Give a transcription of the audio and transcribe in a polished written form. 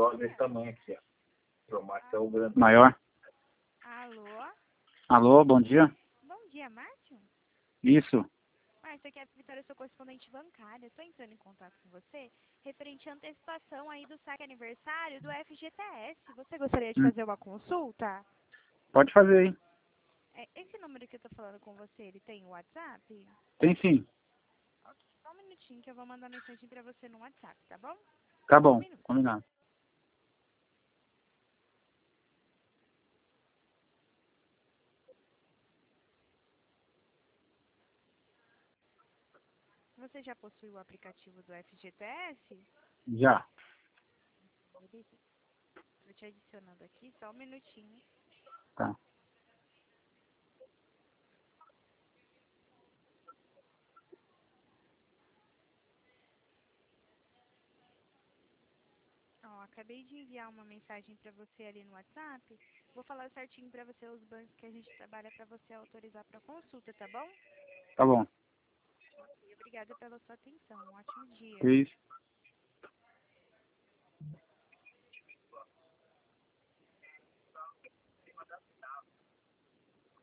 igual desse tamanho aqui, ó. O macho é o grande. Maior. Alô? Alô, bom dia. Bom dia, Márcio? Isso. Márcio, aqui é a Vitória, sou correspondente bancária. Estou entrando em contato com você referente à antecipação aí do saque aniversário do FGTS. Você gostaria de fazer uma consulta? Pode fazer aí. Esse número que eu tô falando com você, ele tem o WhatsApp? Tem sim. Só um minutinho que eu vou mandar mensagem pra você no WhatsApp, tá bom? Tá Um bom, minuto. combinado. Você já possui o aplicativo do FGTS? Já. Beleza. Tô te adicionando aqui, só um minutinho. Tá. Ó, acabei de enviar uma mensagem pra você ali no WhatsApp. Vou falar certinho pra você os bancos que a gente trabalha pra você autorizar pra consulta, tá bom? Tá bom. Ok, obrigada pela sua atenção. Um ótimo dia. Que isso.